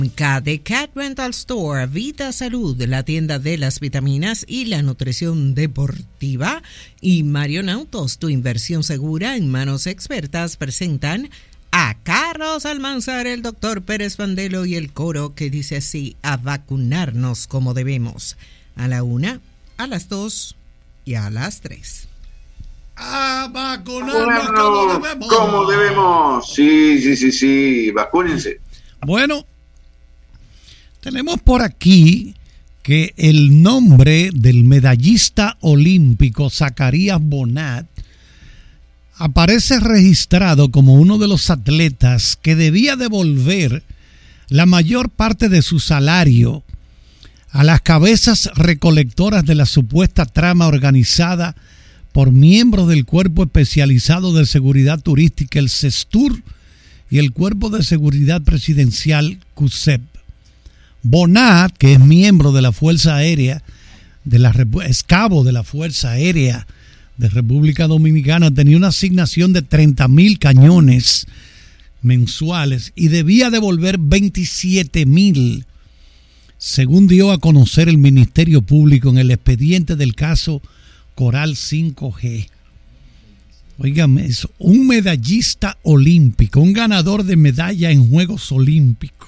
The Cat Rental Store, Vita Salud, la tienda de las vitaminas y la nutrición deportiva, y Marion Autos, tu inversión segura en manos expertas, presentan a Carlos Almanzar, el doctor Pérez Bandelo y el coro que dice así: a vacunarnos como debemos. A la 1, a las 2 y a las 3. A vacunarnos como debemos. Sí, vacúnense. Bueno, tenemos por aquí que el nombre del medallista olímpico Zacarías Bonat aparece registrado como uno de los atletas que debía devolver la mayor parte de su salario a las cabezas recolectoras de la supuesta trama organizada por miembros del Cuerpo Especializado de Seguridad Turística, el CESTUR, y el Cuerpo de Seguridad Presidencial, CUSEP. Bonat, que es miembro de la Fuerza Aérea, es cabo de la Fuerza Aérea de República Dominicana, tenía una asignación de 30,000 cañones mensuales y debía devolver 27,000, según dio a conocer el Ministerio Público en el expediente del caso Coral 5G. Óigame eso, un medallista olímpico, un ganador de medalla en Juegos Olímpicos.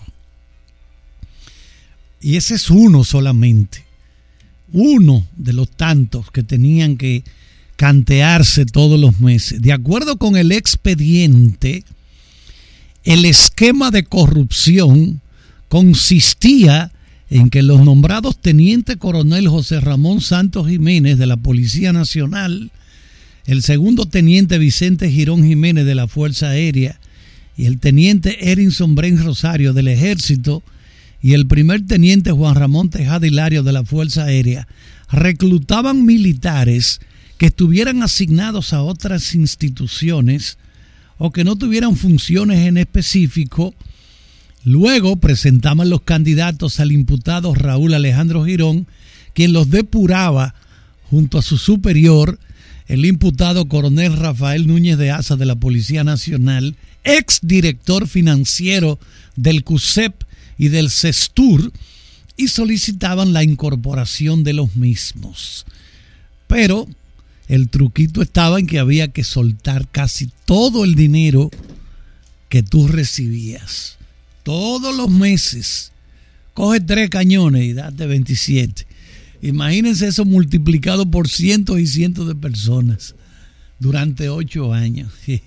Y ese es uno solamente, uno de los tantos que tenían que cantearse todos los meses. De acuerdo con el expediente, el esquema de corrupción consistía en que los nombrados teniente coronel José Ramón Santos Jiménez de la Policía Nacional, el segundo teniente Vicente Girón Jiménez de la Fuerza Aérea y el teniente Erinson Bren Rosario del Ejército y el primer teniente Juan Ramón Tejada Hilario de la Fuerza Aérea reclutaban militares que estuvieran asignados a otras instituciones o que no tuvieran funciones en específico. Luego presentaban los candidatos al imputado Raúl Alejandro Girón, quien los depuraba junto a su superior, el imputado coronel Rafael Núñez de Asa de la Policía Nacional, ex director financiero del CUSEP y del CESTUR, y solicitaban la incorporación de los mismos. Pero el truquito estaba en que había que soltar casi todo el dinero que tú recibías. Todos los meses. Coge 3 cañones y date 27. Imagínense eso multiplicado por cientos y cientos de personas durante 8 años.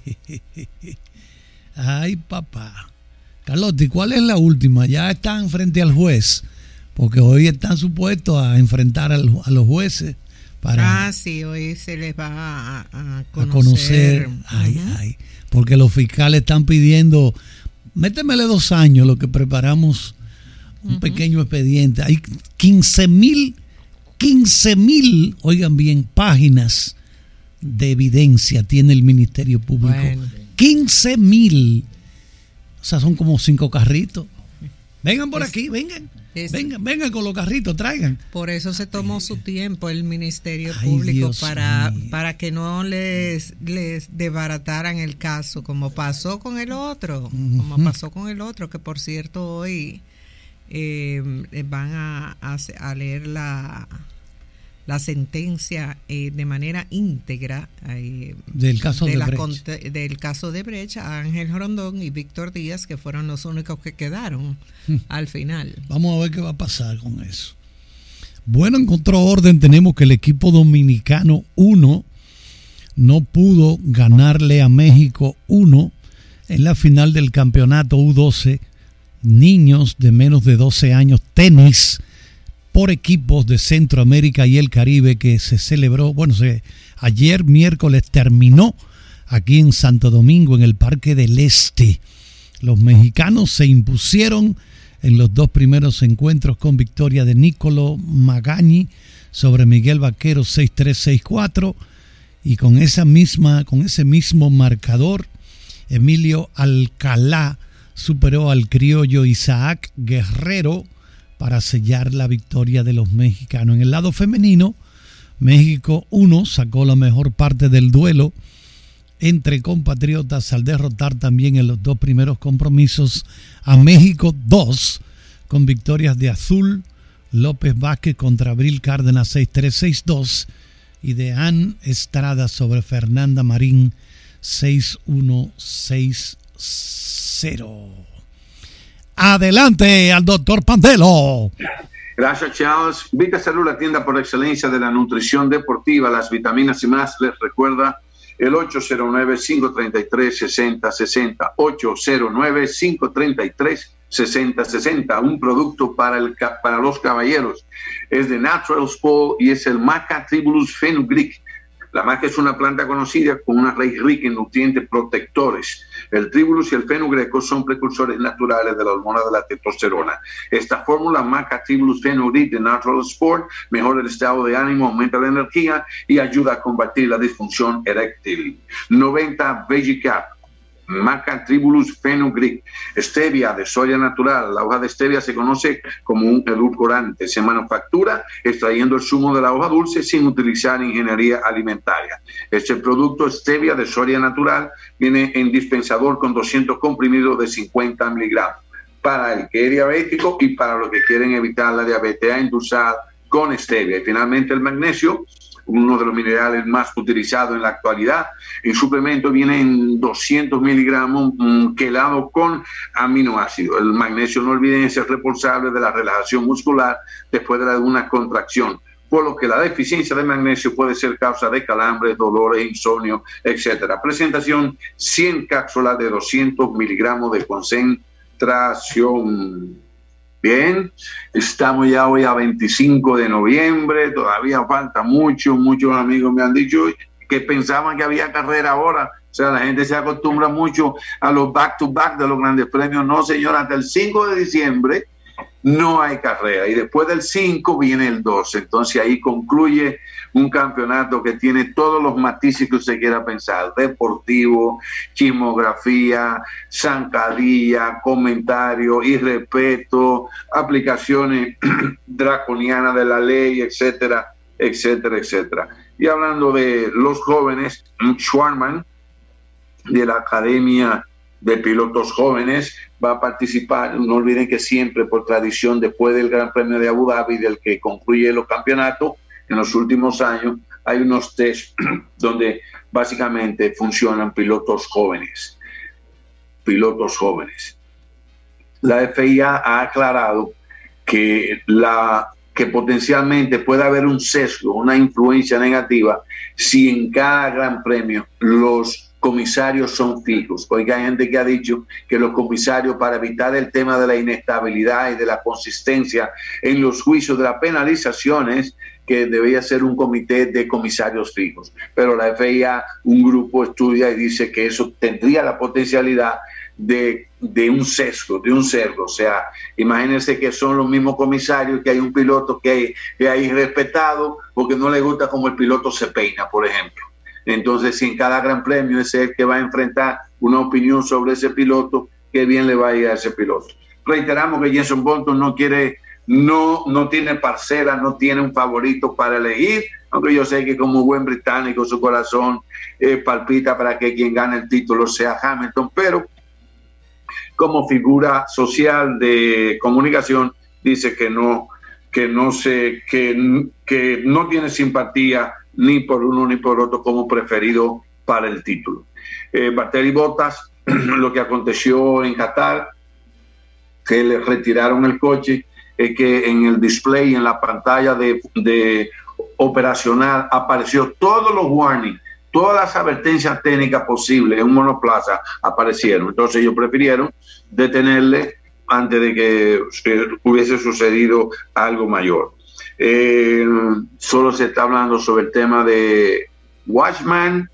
Ay, papá. Carlota, ¿y cuál es la última? Ya están frente al juez, porque hoy están supuestos a enfrentar a los jueces para... sí, hoy se les va a conocer. Ay, porque los fiscales están pidiendo, métemele 2 años, lo que preparamos un pequeño expediente. Hay 15,000, oigan bien, páginas de evidencia tiene el Ministerio Público. Bueno. 15,000. O sea, son como 5 carritos. Vengan por aquí, vengan con los carritos, traigan. Por eso se tomó su tiempo el Ministerio Público, para que no les desbarataran el caso, como pasó con el otro, que por cierto hoy van a leer la sentencia de manera íntegra del caso del caso de Brecht, a Ángel Rondón y Víctor Díaz, que fueron los únicos que quedaron al final. Vamos a ver qué va a pasar con eso. Bueno, en otro orden tenemos que el equipo dominicano 1 no pudo ganarle a México 1 en la final del campeonato U12 niños de menos de 12 años tenis por equipos de Centroamérica y el Caribe, que se celebró, ayer miércoles terminó aquí en Santo Domingo, en el Parque del Este. Los mexicanos se impusieron en los 2 primeros encuentros con victoria de Nicolo Magañi sobre Miguel Vaquero 6-3, 6-4, y con ese mismo marcador, Emilio Alcalá superó al criollo Isaac Guerrero para sellar la victoria de los mexicanos. En el lado femenino, México 1 sacó la mejor parte del duelo entre compatriotas al derrotar también en los 2 primeros compromisos a México 2 con victorias de Azul López Vázquez contra Abril Cárdenas 6-3, 6-2 y de Ann Estrada sobre Fernanda Marín 6-1, 6-0. Adelante al doctor Pandelo. Gracias, Charles. Vita Salud, la tienda por excelencia de la nutrición deportiva, las vitaminas y más, les recuerda el 809-533-6060, 809-533-6060, un producto para los caballeros. Es de Natural Sport y es el Maca Tribulus Fenugreek. La maca es una planta conocida con una raíz rica en nutrientes protectores. El tribulus y el fenugreco son precursores naturales de la hormona de la testosterona. Esta fórmula maca tribulus fenugreek de Natural Sport mejora el estado de ánimo, aumenta la energía y ayuda a combatir la disfunción eréctil. 90 Vegicap. Maca Tribulus Fenugreek, stevia de soya natural. La hoja de stevia se conoce como un edulcorante. Se manufactura extrayendo el zumo de la hoja dulce sin utilizar ingeniería alimentaria. Este producto stevia de soya natural viene en dispensador con 200 comprimidos de 50 miligramos para el que es diabético y para los que quieren evitar la diabetes endulzada con stevia. Y finalmente el magnesio, uno de los minerales más utilizados en la actualidad. El suplemento viene en 200 miligramos quelado con aminoácidos. El magnesio, no olviden, es responsable de la relajación muscular después de una contracción, por lo que la deficiencia de magnesio puede ser causa de calambres, dolores, insomnio, etc. Presentación: 100 cápsulas de 200 miligramos de concentración. Bien, estamos ya hoy a 25 de noviembre, todavía falta mucho. Muchos amigos me han dicho que pensaban que había carrera ahora. O sea, la gente se acostumbra mucho a los back-to-back de los grandes premios. No, señor, hasta el 5 de diciembre no hay carrera. Y después del 5 viene el 12. Entonces ahí concluye un campeonato que tiene todos los matices que usted quiera pensar: deportivo, chismografía, zancadilla, comentario, irrespeto, aplicaciones draconianas de la ley, etcétera, etcétera, etcétera. Y hablando de los jóvenes, Schwarman, de la Academia de Pilotos Jóvenes, va a participar. No olviden que siempre, por tradición, después del Gran Premio de Abu Dhabi, del que concluye los campeonatos, en los últimos años hay unos test donde básicamente funcionan pilotos jóvenes. Pilotos jóvenes. La FIA ha aclarado que potencialmente puede haber un sesgo, una influencia negativa, si en cada Gran Premio los comisarios son fijos. Porque hay gente que ha dicho que los comisarios, para evitar el tema de la inestabilidad y de la consistencia en los juicios de las penalizaciones, que debía ser un comité de comisarios fijos. Pero la FIA, un grupo estudia y dice que eso tendría la potencialidad de un sesgo, de un cerdo. O sea, imagínense que son los mismos comisarios, que hay un piloto que hay irrespetado porque no le gusta cómo el piloto se peina, por ejemplo. Entonces, si en cada Gran Premio es el que va a enfrentar una opinión sobre ese piloto, qué bien le va a ir a ese piloto. Reiteramos que Jenson Button no tiene parcela, no tiene un favorito para elegir, aunque yo sé que como buen británico su corazón palpita para que quien gane el título sea Hamilton, pero como figura social de comunicación dice que no tiene simpatía ni por uno ni por otro como preferido para el título. Valtteri Bottas, lo que aconteció en Qatar, que le retiraron el coche, es que en el display, en la pantalla de operacional, apareció todos los warnings, todas las advertencias técnicas posibles en un monoplaza aparecieron. Entonces ellos prefirieron detenerle antes de que hubiese sucedido algo mayor. Solo se está hablando sobre el tema de Watchman.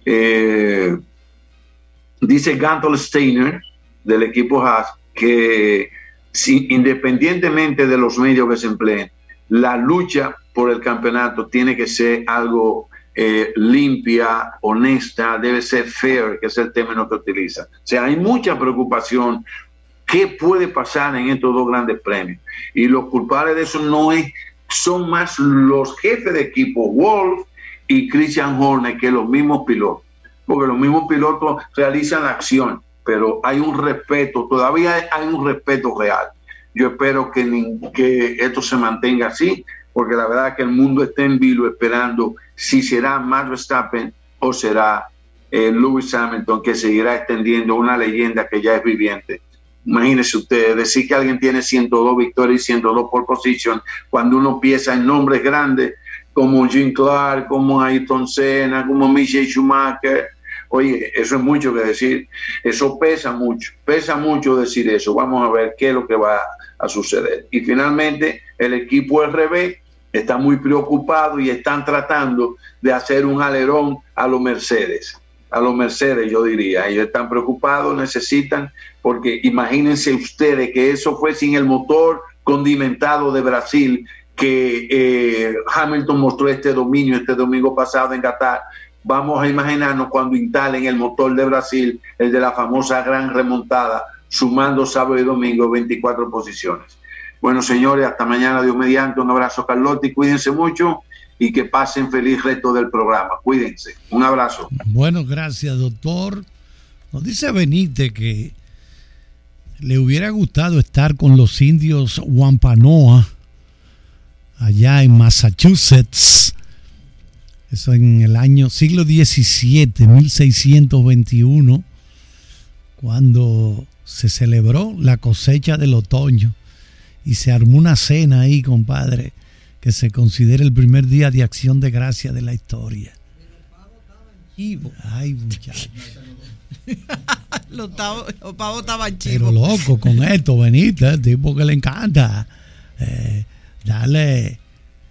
Dice Gantel Steiner del equipo Haas que independientemente de los medios que se empleen, la lucha por el campeonato tiene que ser algo limpia, honesta, debe ser fair, que es el término que utiliza. O sea, hay mucha preocupación. ¿Qué puede pasar en estos dos grandes premios? Y los culpables de eso son más los jefes de equipo, Wolff y Christian Horner, que los mismos pilotos. Porque los mismos pilotos realizan la acción, pero hay un respeto, todavía hay un respeto real. Yo espero que esto se mantenga así, porque la verdad que el mundo está en vilo esperando si será Max Verstappen o será Lewis Hamilton, que seguirá extendiendo una leyenda que ya es viviente. Imagínense ustedes, decir que alguien tiene 102 victorias y 102 pole position, cuando uno piensa en nombres grandes como Jim Clark, como Ayrton Senna, como Michael Schumacher. Oye, eso es mucho que decir, eso pesa mucho decir eso. Vamos a ver qué es lo que va a suceder. Y finalmente el equipo RB está muy preocupado y están tratando de hacer un alerón a los Mercedes, yo diría. Ellos están preocupados, necesitan, porque imagínense ustedes que eso fue sin el motor condimentado de Brasil que Hamilton mostró este domingo pasado en Qatar. Vamos a imaginarnos cuando instalen el motor de Brasil, el de la famosa gran remontada, sumando sábado y domingo 24 posiciones. Bueno, señores, hasta mañana, Dios mediante. Un abrazo, Carlotti, cuídense mucho y que pasen feliz resto del programa. Cuídense. Un abrazo. Bueno, gracias, doctor. Nos dice Benítez que le hubiera gustado estar con los indios Wampanoag allá en Massachusetts. Eso en el siglo XVII, 1621, cuando se celebró la cosecha del otoño y se armó una cena ahí, compadre, que se considera el primer día de acción de gracia de la historia. Ay, muchachos. Los pavos estaban chivos. Pero loco con esto, Benítez, tipo que le encanta darse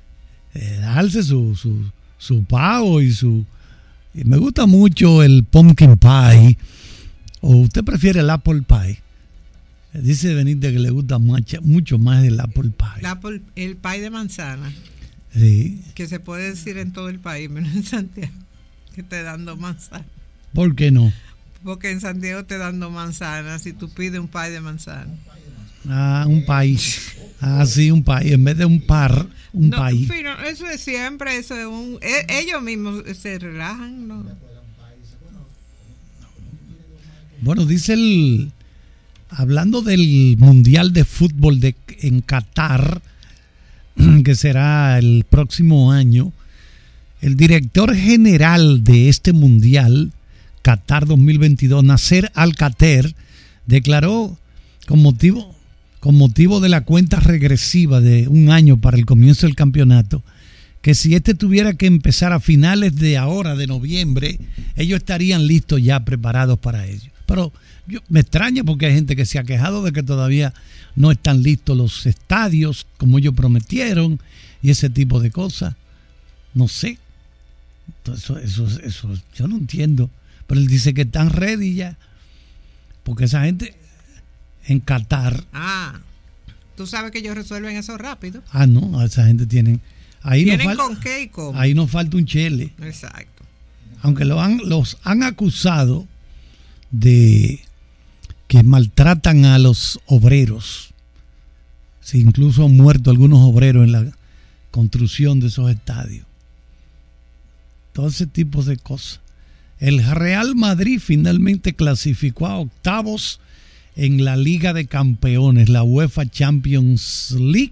su pavo y me gusta mucho el pumpkin pie. ¿O usted prefiere el apple pie? Dice Benítez que le gusta mucho más el apple pie. El pie de manzana. Sí. Que se puede decir en todo el país, menos en Santiago, que te dando manzana. ¿Por qué no? Porque en Santiago te dando manzana si tú pides un pie de manzana. Ah, un pie. Ah, sí, un pie. En vez de un par, un pie. Fino, eso es siempre, eso es ellos mismos se relajan, ¿no? Bueno, dice hablando del Mundial de Fútbol en Qatar, que será el próximo año, el director general de este Mundial, Qatar 2022, Nasser Al-Khater, declaró con motivo de la cuenta regresiva de un año para el comienzo del campeonato, que si este tuviera que empezar a finales de ahora, de noviembre, ellos estarían listos ya, preparados para ello. Pero me extraña porque hay gente que se ha quejado de que todavía no están listos los estadios como ellos prometieron y ese tipo de cosas. No sé. Eso yo no entiendo. Pero él dice que están ready ya. Porque esa gente en Qatar. Tú sabes que ellos resuelven eso rápido. No, esa gente tienen. ¿Tienen con qué y cómo? Ahí nos falta un chele. Exacto. Aunque los han acusado de que maltratan a los obreros. Sí, incluso han muerto algunos obreros en la construcción de esos estadios. Todo ese tipo de cosas. El Real Madrid finalmente clasificó a octavos en la Liga de Campeones, la UEFA Champions League,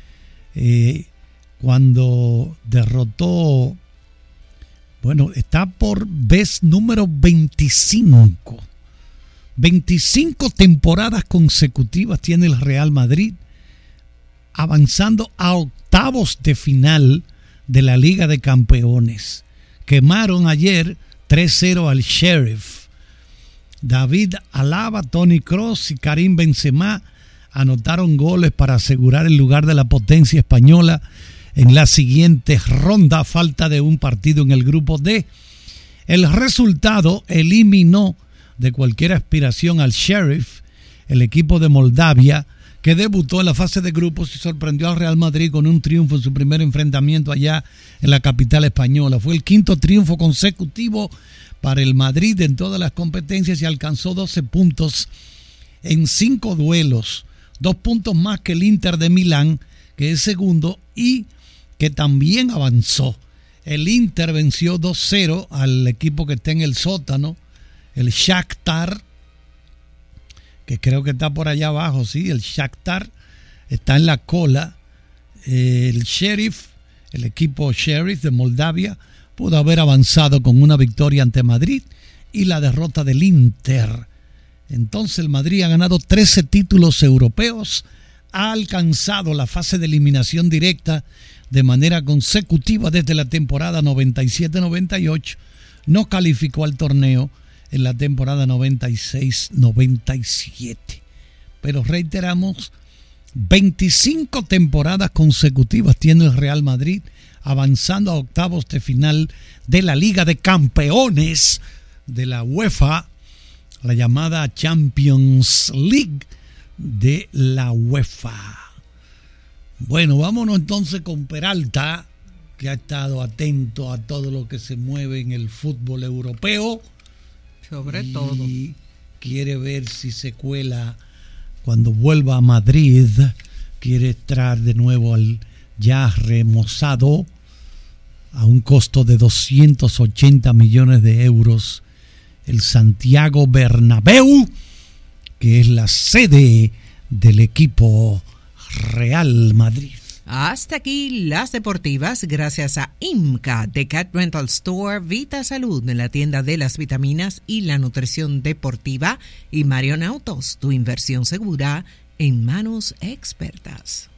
cuando derrotó, está por vez número 25. 25 temporadas consecutivas tiene el Real Madrid, avanzando a octavos de final de la Liga de Campeones. Quemaron ayer 3-0 al Sheriff. David Alaba, Toni Kroos y Karim Benzema anotaron goles para asegurar el lugar de la potencia española en la siguiente ronda, a falta de un partido en el grupo D. El resultado eliminó de cualquier aspiración al Sheriff, el equipo de Moldavia, que debutó en la fase de grupos y sorprendió al Real Madrid con un triunfo en su primer enfrentamiento allá en la capital española. Fue el quinto triunfo consecutivo para el Madrid en todas las competencias y alcanzó 12 puntos en 5 duelos, 2 puntos más que el Inter de Milán, que es segundo y que también avanzó. El Inter venció 2-0 al equipo que está en el sótano, el Shakhtar, que creo que está por allá abajo, sí, el Shakhtar está en la cola. El equipo Sheriff de Moldavia pudo haber avanzado con una victoria ante Madrid y la derrota del Inter. Entonces el Madrid ha ganado 13 títulos europeos, ha alcanzado la fase de eliminación directa de manera consecutiva desde la temporada 97-98, no calificó al torneo en la temporada 96-97. Pero reiteramos, 25 temporadas consecutivas tiene el Real Madrid, avanzando a octavos de final de la Liga de Campeones de la UEFA, la llamada Champions League de la UEFA. Bueno, vámonos entonces con Peralta, que ha estado atento a todo lo que se mueve en el fútbol europeo. Sobre todo. Y quiere ver si se cuela cuando vuelva a Madrid. Quiere entrar de nuevo al ya remozado a un costo de 280 millones de euros el Santiago Bernabéu, que es la sede del equipo Real Madrid. Hasta aquí las deportivas, gracias a IMCA de Cat Rental Store, Vita Salud en la tienda de las vitaminas y la nutrición deportiva, y Marion Autos, tu inversión segura en manos expertas.